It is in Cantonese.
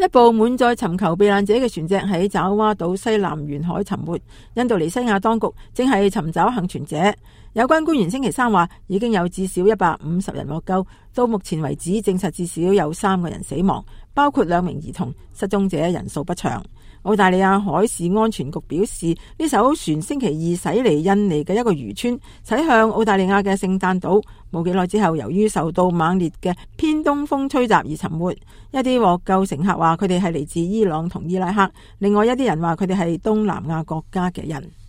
一部滿載尋求避難者嘅船隻喺爪哇島西南沿海沉沒，印度尼西亞當局正係尋找幸存者。有關官員星期三話，已經有至少150人獲救，到目前為止證實至少有3個人死亡，包括2名兒童，失蹤者人數不詳。澳大利亞海事安全局表示，呢艘船星期二駛離印尼嘅一個漁村，駛向澳大利亞嘅聖誕島。冇幾耐之後，由於受到猛烈嘅偏東風吹襲而沉沒。一啲獲救乘客話，佢哋係嚟自伊朗同伊拉克，另外一啲人話佢哋係東南亞國家嘅人。